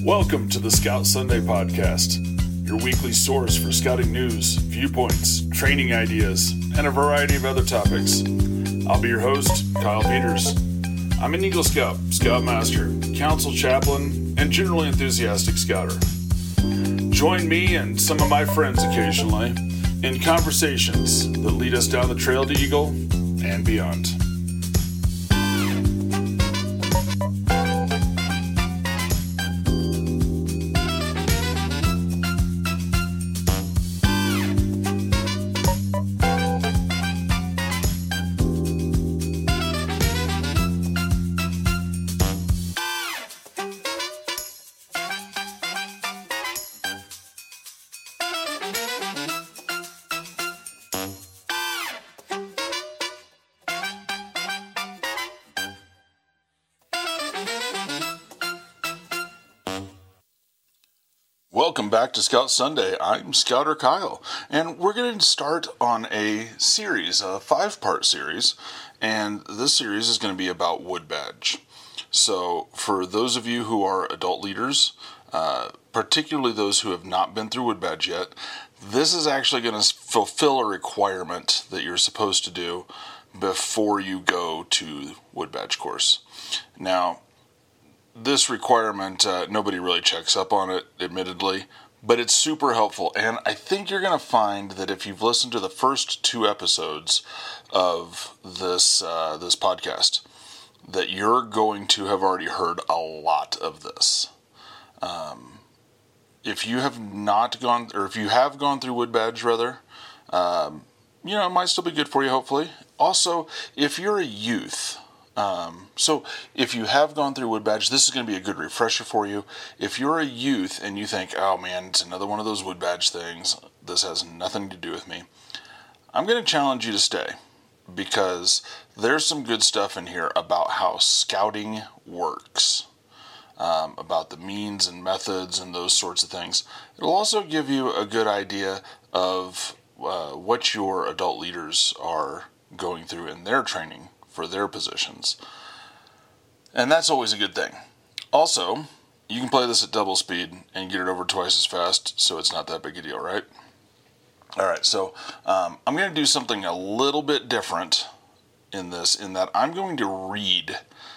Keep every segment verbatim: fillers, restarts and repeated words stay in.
Welcome to the Scout Sunday Podcast, your weekly source for scouting news, viewpoints, training ideas, and a variety of other topics. I'll be your host, Kyle Peters. I'm an Eagle Scout, Scoutmaster, Council Chaplain, and generally enthusiastic scouter. Join me and some of my friends occasionally in conversations that lead us down the trail to Eagle and beyond. Welcome back to Scout Sunday. I'm Scouter Kyle, and we're going to start on a series, a five-part series, and this series is going to be about Wood Badge. So, for those of you who are adult leaders, uh, particularly those who have not been through Wood Badge yet, this is actually going to fulfill a requirement that you're supposed to do before you go to Wood Badge course. Now, this requirement, uh, nobody really checks up on it, admittedly, but it's super helpful. And I think you're going to find that if you've listened to the first two episodes of this uh, this podcast, that you're going to have already heard a lot of this. Um, if you have not gone, or if you have gone through Wood Badge, rather, um, you know, it might still be good for you, hopefully. Also, if you're a youth, Um, so if you have gone through Wood Badge, this is going to be a good refresher for you. If you're a youth and you think, oh man, it's another one of those Wood Badge things, this has nothing to do with me, I'm going to challenge you to stay, because there's some good stuff in here about how scouting works, um, about the means and methods and those sorts of things. It'll also give you a good idea of uh, what your adult leaders are going through in their training for their positions. And that's always a good thing. Also, you can play this at double speed and get it over twice as fast, so it's not that big a deal, right? Alright, so um, I'm going to do something a little bit different in this, in that I'm going to read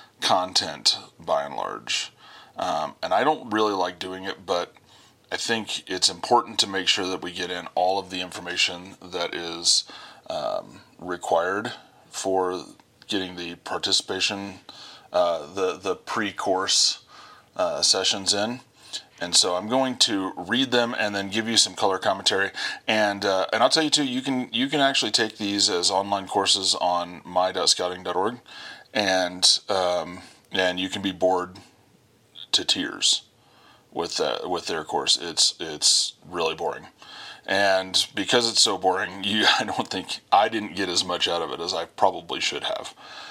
content by and large. Um, and I don't really like doing it, but I think it's important to make sure that we get in all of the information that is um, required for getting the participation, uh, the, the pre-course uh, sessions in. And so I'm going to read them and then give you some color commentary. And uh, and I'll tell you too, you can you can actually take these as online courses on my dot scouting dot org, and um, and you can be bored to tears with uh, with their course. It's it's really boring. And because it's so boring, you, I don't think, I didn't get as much out of it as I probably should have.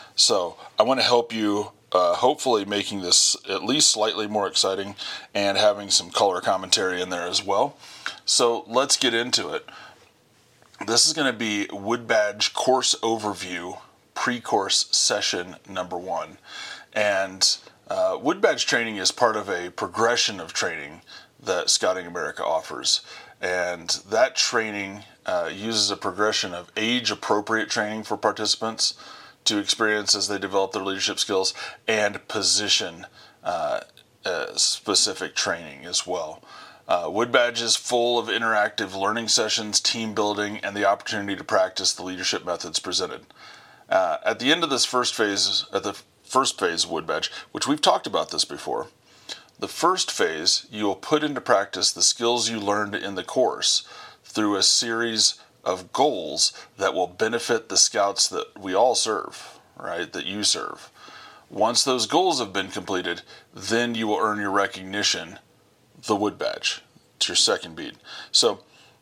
So I want to help you, uh, hopefully making this at least slightly more exciting and having some color commentary in there as well. So let's get into it. This is going to be Wood Badge Course Overview Pre-Course Session Number One. And uh, Wood Badge training is part of a progression of training that Scouting America offers. And that training uh, uses a progression of age-appropriate training for participants to experience as they develop their leadership skills, and position uh, uh, specific training as well. Uh, Wood Badge is full of interactive learning sessions, team building, and the opportunity to practice the leadership methods presented. Uh, at the end of this first phase, at the first phase of Wood Badge, which we've talked about this before, the first phase, you will put into practice the skills you learned in the course through a series of goals that will benefit the scouts that we all serve, right, that you serve. Once those goals have been completed, then you will earn your recognition, the Wood Badge. It's your second beat. So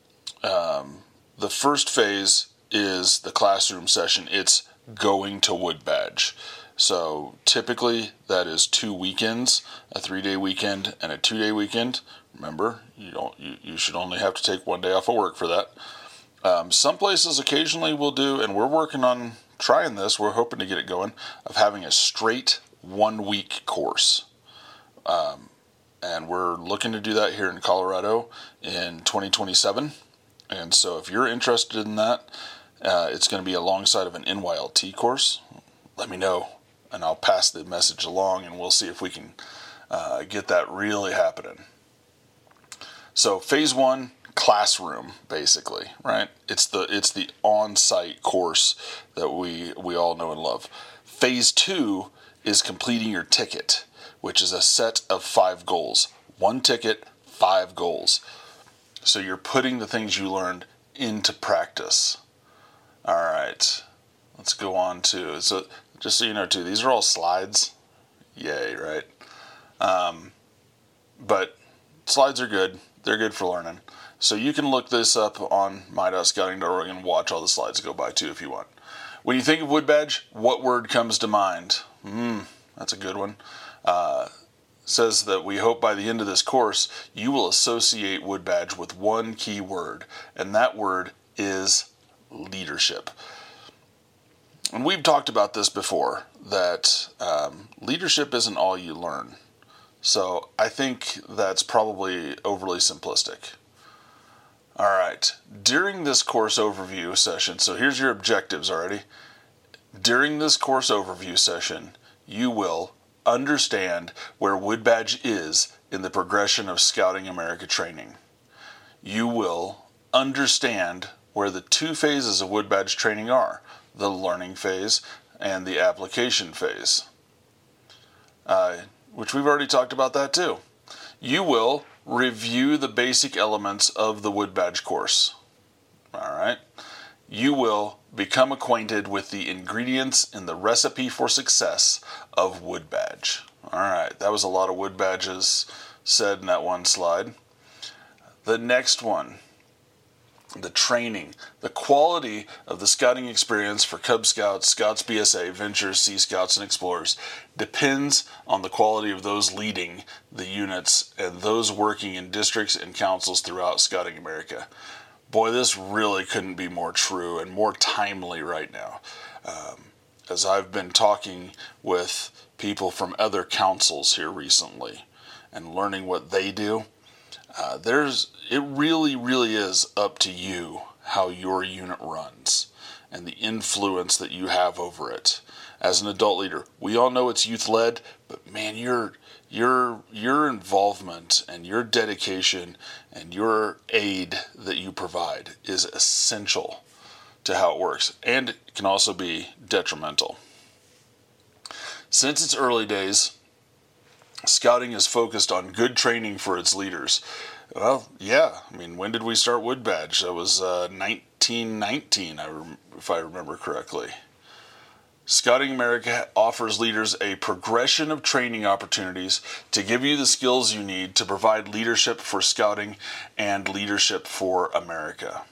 um, the first phase is the classroom session. It's going to Wood Badge. So typically that is two weekends, a three-day weekend and a two-day weekend. Remember, you don't you, you should only have to take one day off of work for that. Um, some places occasionally will do, and we're working on trying this, we're hoping to get it going, of having a straight one-week course. Um, and we're looking to do that here in Colorado in twenty twenty-seven. And so if you're interested in that, uh, it's going to be alongside of an N Y L T course. Let me know, and I'll pass the message along, and we'll see if we can uh, get that really happening. So phase one, classroom, basically, right? It's the it's the on-site course that we we all know and love. Phase two is completing your ticket, which is a set of five goals. One ticket, five goals. So you're putting the things you learned into practice. All right, let's go on to, so just so you know too, these are all slides. Yay, right? Um, but slides are good. They're good for learning. So you can look this up on my dot scouting dot org and watch all the slides go by too if you want. When you think of wood badge, what word comes to mind? Hmm, that's a good one. Uh, says that we hope by the end of this course you will associate wood badge with one key word, and that word is leadership. And we've talked about this before, that um, leadership isn't all you learn. So I think that's probably overly simplistic. All right, during this course overview session, so here's your objectives already. During this course overview session, you will understand where wood badge is in the progression of Scouting America training. You will understand where the two phases of wood badge training are, the learning phase and the application phase, uh, which we've already talked about that too. You will review the basic elements of the wood badge course. All right. You will become acquainted with the ingredients in the recipe for success of wood badge. All right, that was a lot of wood badges said in that one slide. The next one, the training, the quality of the scouting experience for Cub Scouts, Scouts B S A, Ventures, Sea Scouts, and Explorers depends on the quality of those leading the units and those working in districts and councils throughout Scouting America. Boy, this really couldn't be more true and more timely right now. Um, as I've been talking with people from other councils here recently and learning what they do, uh, there's it really, really is up to you how your unit runs and the influence that you have over it. As an adult leader, we all know it's youth-led, but man, your your your involvement and your dedication and your aid that you provide is essential to how it works, and it can also be detrimental. Since its early days, Scouting is focused on good training for its leaders. Well, yeah, I mean, when did we start wood badge? That was uh, nineteen nineteen, I rem- if I remember correctly. Scouting America offers leaders a progression of training opportunities to give you the skills you need to provide leadership for Scouting and leadership for America.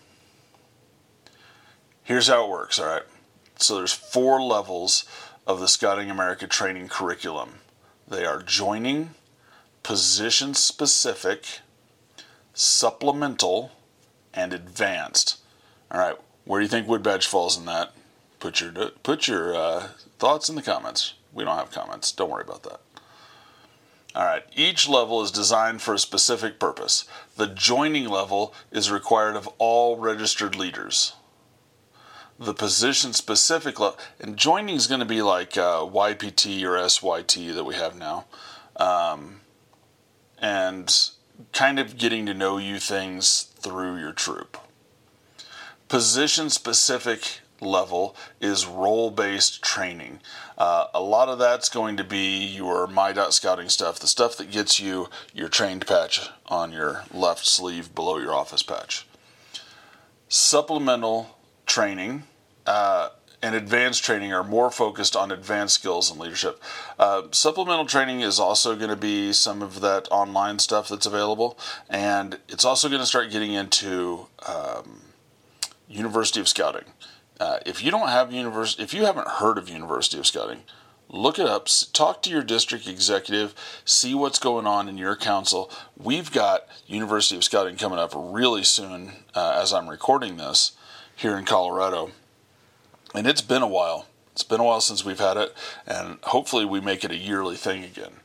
Here's how it works, all right? So there's four levels of the Scouting America training curriculum. They are joining, position-specific, supplemental, and advanced. All right, where do you think wood badge falls in that? Put your put your uh, thoughts in the comments. We don't have comments. Don't worry about that. All right. Each level is designed for a specific purpose. The joining level is required of all registered leaders. The position-specific level, and joining is going to be like uh, Y P T or S Y T that we have now, um, and kind of getting to know you things through your troop. Position-specific level is role-based training. Uh, a lot of that's going to be your My Dot Scouting stuff, the stuff that gets you your trained patch on your left sleeve below your office patch. Supplemental training uh, and advanced training are more focused on advanced skills and leadership. Uh, supplemental training is also going to be some of that online stuff that's available, and it's also going to start getting into um, University of Scouting. Uh, if you don't have univers- if you haven't heard of University of Scouting, look it up. Talk to your district executive. See what's going on in your council. We've got University of Scouting coming up really soon, uh, as I'm recording this here in Colorado, and it's been a while. It's been a while since we've had it, and hopefully we make it a yearly thing again.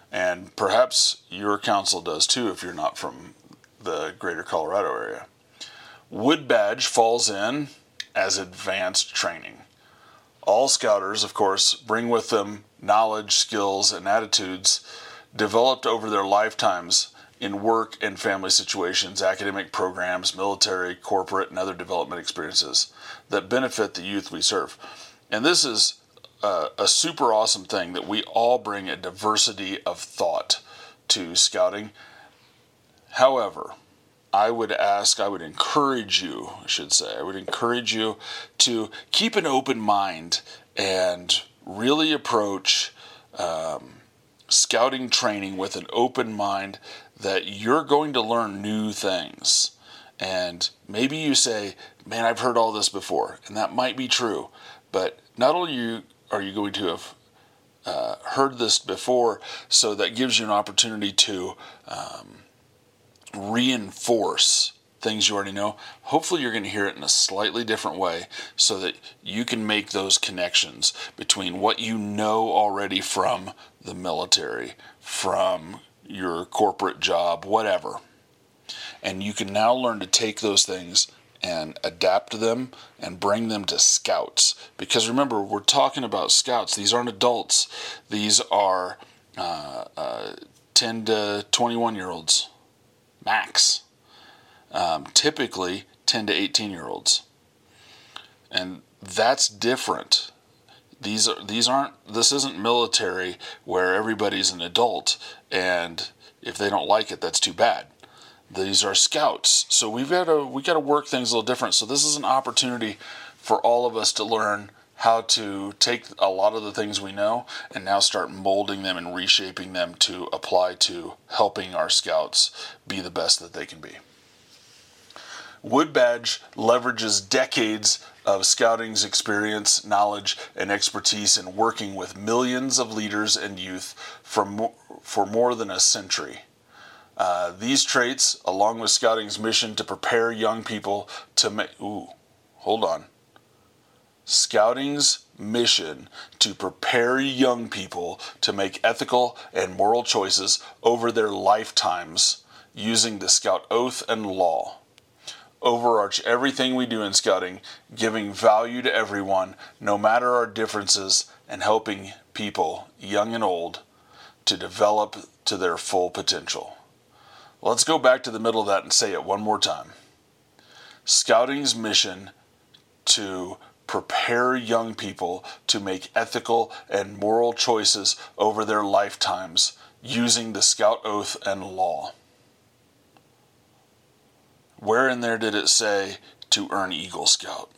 And perhaps your council does too if you're not from the greater Colorado area. Wood Badge falls in as advanced training. All Scouters, of course, bring with them knowledge, skills, and attitudes developed over their lifetimes in work and family situations, academic programs, military, corporate, and other development experiences that benefit the youth we serve. And this is a, a super awesome thing that we all bring a diversity of thought to Scouting. However, I would ask, I would encourage you, I should say, I would encourage you to keep an open mind and really approach um, Scouting training with an open mind that you're going to learn new things. And maybe you say, man, I've heard all this before, and that might be true. But not only are you going to have uh, heard this before, so that gives you an opportunity to um, reinforce things you already know. Hopefully you're going to hear it in a slightly different way so that you can make those connections between what you know already from the military, from your corporate job, whatever. And you can now learn to take those things and adapt them and bring them to Scouts. Because remember, we're talking about Scouts. These aren't adults. These are uh, uh, ten to twenty-one year olds. Max. Um, typically ten to eighteen year olds. And that's different. These are these aren't this isn't military where everybody's an adult, and if they don't like it, that's too bad. These are Scouts. So we've got to we got to work things a little different. So this is an opportunity for all of us to learn how to take a lot of the things we know and now start molding them and reshaping them to apply to helping our Scouts be the best that they can be. Wood Badge leverages decades of Scouting's experience, knowledge, and expertise in working with millions of leaders and youth for more, for more than a century. Uh, these traits, along with Scouting's mission to prepare young people to make... Ooh, hold on. Scouting's mission to prepare young people to make ethical and moral choices over their lifetimes using the Scout Oath and Law. Overarch everything we do in Scouting, giving value to everyone, no matter our differences, and helping people, young and old, to develop to their full potential. Let's go back to the middle of that and say it one more time. Scouting's mission to prepare young people to make ethical and moral choices over their lifetimes using the Scout Oath and Law. Where in there did it say to earn Eagle Scout?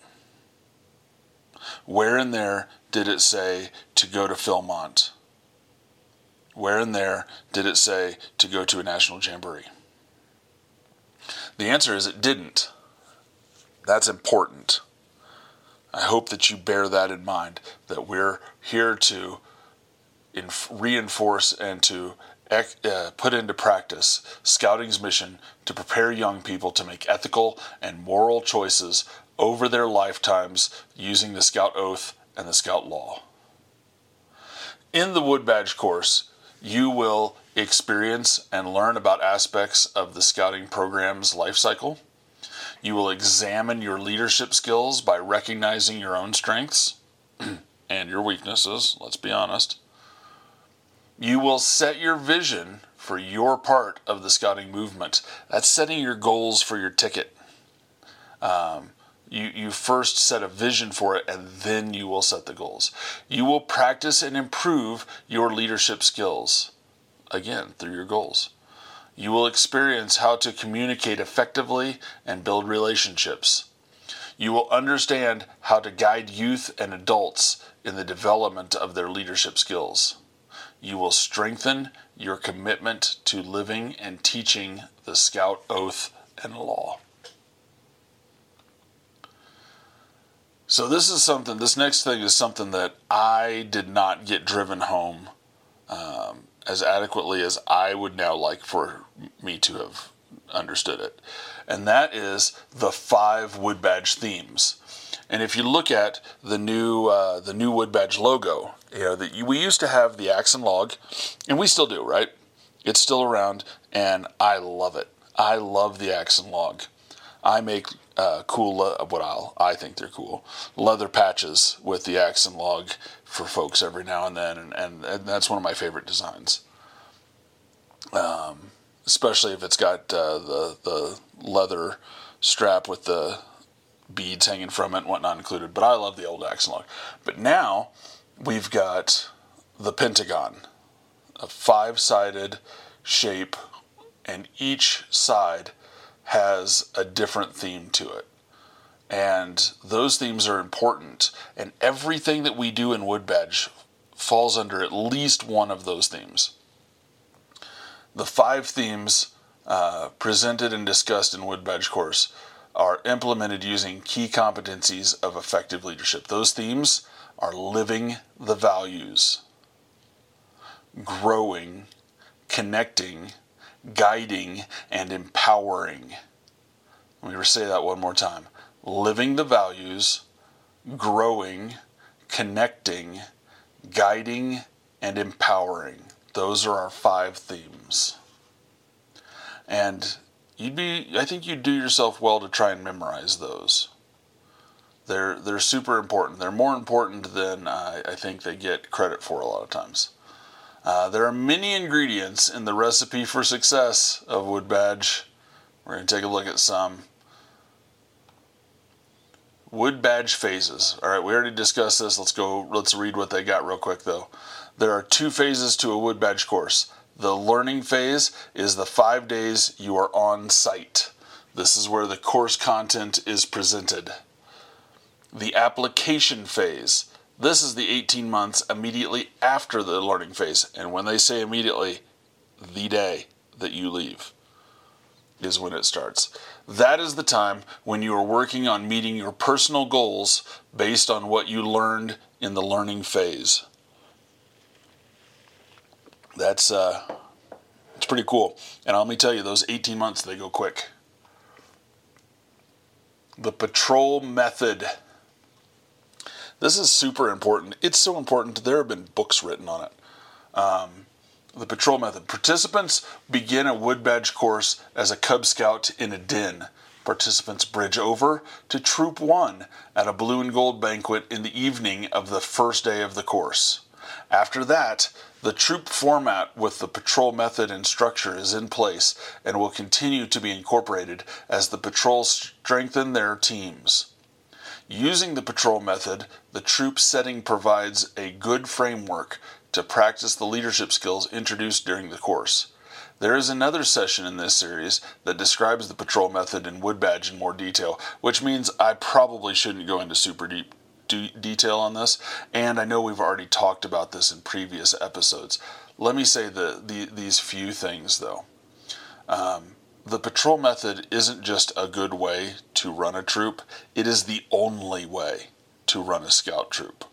Where in there did it say to go to Philmont? Where in there did it say to go to a national jamboree? The answer is it didn't. That's important. I hope that you bear that in mind, that we're here to inf- reinforce and to ec- uh, put into practice Scouting's mission to prepare young people to make ethical and moral choices over their lifetimes using the Scout Oath and the Scout Law. In the Wood Badge course, you will experience and learn about aspects of the Scouting program's life cycle. You will examine your leadership skills by recognizing your own strengths and your weaknesses, let's be honest. You will set your vision for your part of the Scouting movement. That's setting your goals for your ticket. Um, you, you first set a vision for it, and then you will set the goals. You will practice and improve your leadership skills, again, through your goals. You will experience how to communicate effectively and build relationships. You will understand how to guide youth and adults in the development of their leadership skills. You will strengthen your commitment to living and teaching the Scout Oath and Law. So this is something, this next thing is something that I did not get driven home um, as adequately as I would now like for me to have understood it. And that is the five Wood Badge themes. And if you look at the new uh, the new Wood Badge logo, you know, that we used to have the axe and log, and we still do, right? It's still around, and I love it. I love the axe and log. I make uh, cool, le- what I'll, I think they're cool, leather patches with the axe and log for folks every now and then, and, and, and that's one of my favorite designs. Um, especially if it's got uh, the the leather strap with the beads hanging from it and whatnot included. But I love the old axe and log. But now we've got the pentagon, a five-sided shape, and each side has a different theme to it. And those themes are important. And everything that we do in Wood Badge falls under at least one of those themes. The five themes uh, presented and discussed in Wood Badge course are implemented using key competencies of effective leadership. Those themes are living the values, growing, connecting, guiding, and empowering. Let me say that one more time. Living the values, growing, connecting, guiding, and empowering. Those are our five themes. And you'd be, I think you'd do yourself well to try and memorize those. They're they're super important. They're more important than uh, I think they get credit for a lot of times. Uh, there are many ingredients in the recipe for success of Wood Badge. We're going to take a look at some. Wood Badge phases. All right, we already discussed this. Let's go. Let's read what they got real quick, though. There are two phases to a Wood Badge course. The learning phase is the five days you are on site. This is where the course content is presented. The application phase. This is the eighteen months immediately after the learning phase. And when they say immediately, the day that you leave is when it starts. That is the time when you are working on meeting your personal goals based on what you learned in the learning phase. That's uh, it's pretty cool. And let me tell you, those eighteen months, they go quick. The patrol method. This is super important. It's so important, there have been books written on it. Um, the patrol method. Participants begin a Wood Badge course as a Cub Scout in a den. Participants bridge over to Troop one at a blue and gold banquet in the evening of the first day of the course. After that, the troop format with the patrol method and structure is in place and will continue to be incorporated as the patrols strengthen their teams. Using the patrol method, the troop setting provides a good framework to practice the leadership skills introduced during the course. There is another session in this series that describes the patrol method in Wood Badge in more detail, which means I probably shouldn't go into super deep de- detail on this, and I know we've already talked about this in previous episodes. Let me say the, the these few things, though. Um, the patrol method isn't just a good way to run a troop, it is the only way to run a scout troop.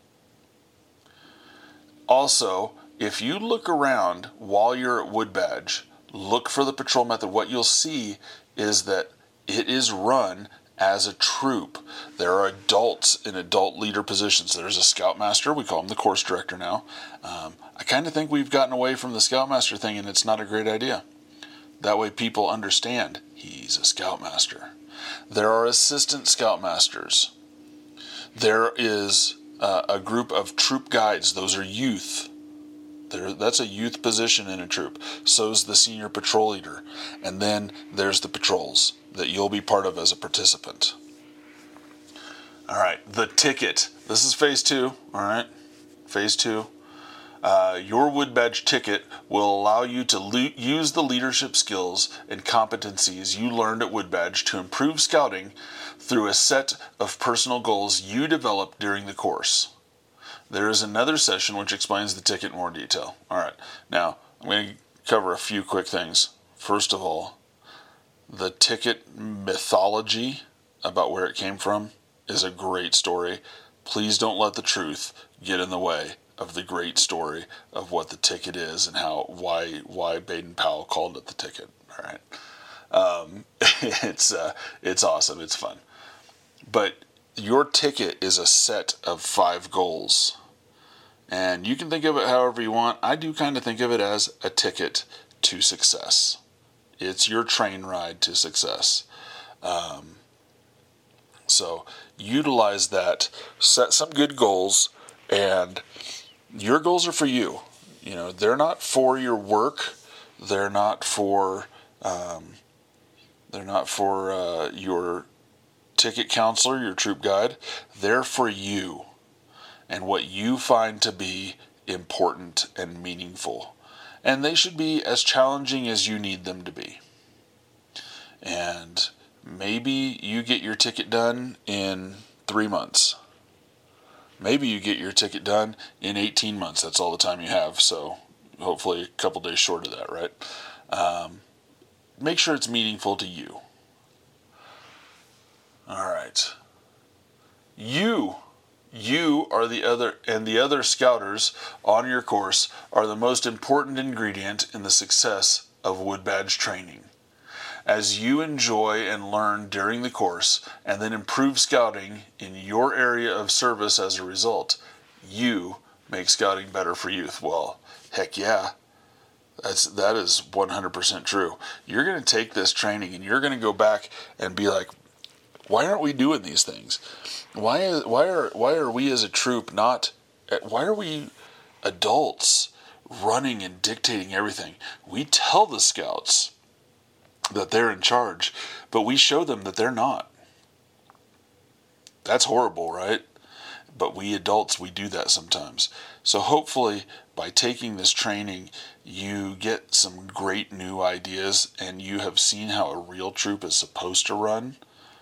Also, if you look around while you're at Wood Badge, look for the patrol method. What you'll see is that it is run as a troop. There are adults in adult leader positions. There's a scoutmaster. We call him the course director now. Um, I kind of think we've gotten away from the scoutmaster thing, and it's not a great idea. That way people understand he's a scoutmaster. There are assistant scoutmasters. There is uh, a group of troop guides. Those are youth. There, that's a youth position in a troop. So's the senior patrol leader. And then there's the patrols that you'll be part of as a participant. All right, the ticket. This is phase two, all right? Phase two. Uh, your Wood Badge ticket will allow you to le- use the leadership skills and competencies you learned at Wood Badge to improve scouting through a set of personal goals you developed during the course. There is another session which explains the ticket in more detail. All right, now I'm going to cover a few quick things. First of all, the ticket mythology about where it came from is a great story. Please don't let the truth get in the way of the great story of what the ticket is and how why why Baden Powell called it the ticket. All right. Um, it's uh, it's awesome. It's fun. But your ticket is a set of five goals. And you can think of it however you want. I do kind of think of it as a ticket to success. It's your train ride to success. Um, so utilize that. Set some good goals. And your goals are for you. You know, they're not for your work. They're not for... Um, they're not for uh, your ticket counselor, your troop guide. They're for you and what you find to be important and meaningful. And they should be as challenging as you need them to be. And maybe you get your ticket done in three months. Maybe you get your ticket done in eighteen months. That's all the time you have. So hopefully a couple days short of that, right? Um, make sure it's meaningful to you. All right. You, you are the other, and the other scouters on your course are the most important ingredient in the success of Wood Badge training. As you enjoy and learn during the course, and then improve scouting in your area of service as a result, you make scouting better for youth. Well, heck yeah. That's, that is one hundred percent true. You're going to take this training and you're going to go back and be like, why aren't we doing these things? Why is, why are why are we as a troop not, why are we adults running and dictating everything? We tell the scouts that they're in charge, but we show them that they're not. That's horrible, right? But we adults, we do that sometimes. So hopefully by taking this training, you get some great new ideas and you have seen how a real troop is supposed to run.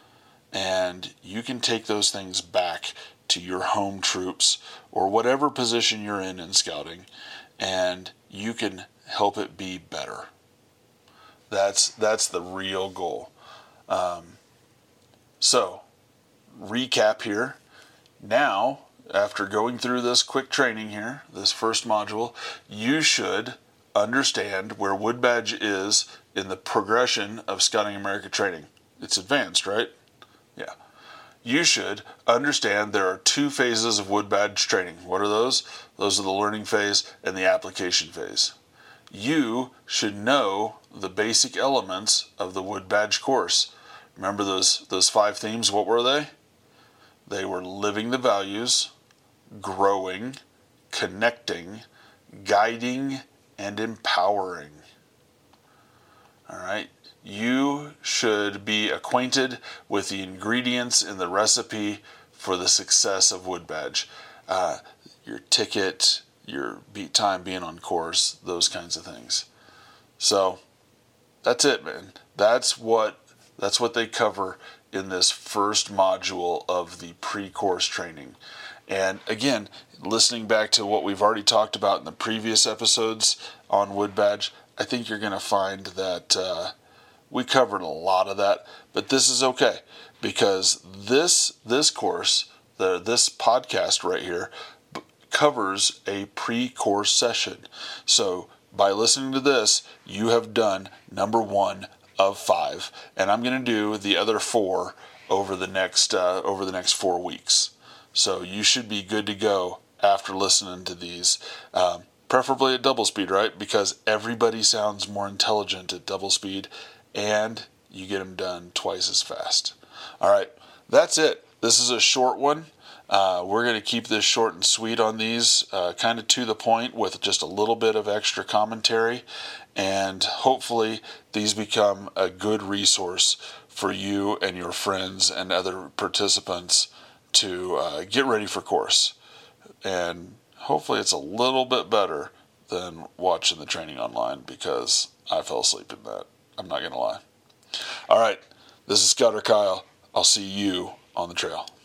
And you can take those things back to your home troops or whatever position you're in in scouting, and you can help it be better. That's that's the real goal. Um, so, recap here. Now, after going through this quick training here, this first module, you should understand where Wood Badge is in the progression of Scouting America training. It's advanced, right? Yeah. You should understand there are two phases of Wood Badge training. What are those? Those are the learning phase and the application phase. You should know the basic elements of the Wood Badge course. Remember those, those five themes? What were they? They were living the values, growing, connecting, guiding, and empowering. All right. You should be acquainted with the ingredients in the recipe for the success of Wood Badge. Uh, your ticket, your beat time being on course, those kinds of things. So that's it, man. That's what that's what they cover in this first module of the pre-course training. And again, listening back to what we've already talked about in the previous episodes on Wood Badge, I think you're going to find that uh, we covered a lot of that, but this is okay because this this course, the this podcast right here, b- covers a pre-course session. So by listening to this, you have done number one of five, and I'm going to do the other four over the next uh, over the next four weeks. So you should be good to go after listening to these. Um, preferably at double speed, right? Because everybody sounds more intelligent at double speed, and you get them done twice as fast. All right, that's it. This is a short one. Uh, we're going to keep this short and sweet on these, uh, kind of to the point with just a little bit of extra commentary, and hopefully these become a good resource for you and your friends and other participants to uh, get ready for course. And hopefully it's a little bit better than watching the training online, because I fell asleep in that. I'm not going to lie. All right, this is Scouter Kyle. I'll see you on the trail.